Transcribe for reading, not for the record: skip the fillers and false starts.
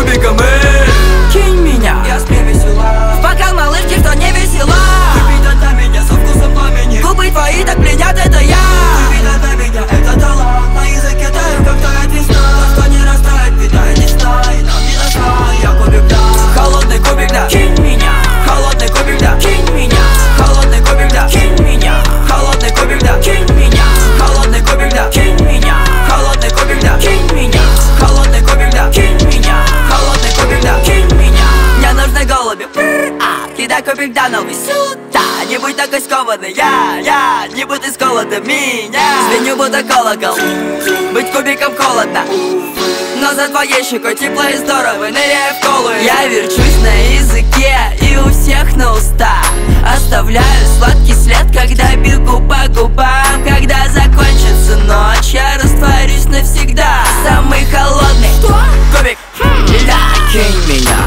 кубиком, кинь меня, я спим весела. В бокал малышки, что не весела. Выпить на меня со вкусом пламени. Губы твои так пленят, это я. Выпить на меня, это талант. На языке таю, как тает весна. Кто не растает, питает весна. И нам не насрать, я кубик, да. Холодный кубик, да, кинь меня. Холодный кубик, да, кинь меня. Холодный кубик, да, кинь меня. Холодный кубик, да, кинь меня. Холодный кубик, да, кинь меня. Холодный кубик, да, кинь меня. Холодный кубик, да, кинь меня. Холодный кубик, да, кинь меня. Мне нужны голуби, кидай кубик, да, новый сюда. Не будь такой скованный, я не буду из голода меня. Звеню, будто колокол, быть кубиком холодно. Но за твоей щекой тепло и здорово, ныряю в колу. Я верчусь на языке и у всех на устах. Оставляю сладкий след, когда бегу по губам. Когда закончится ночь, я растворюсь навсегда. Самый холодный кубик, да, кинь меня.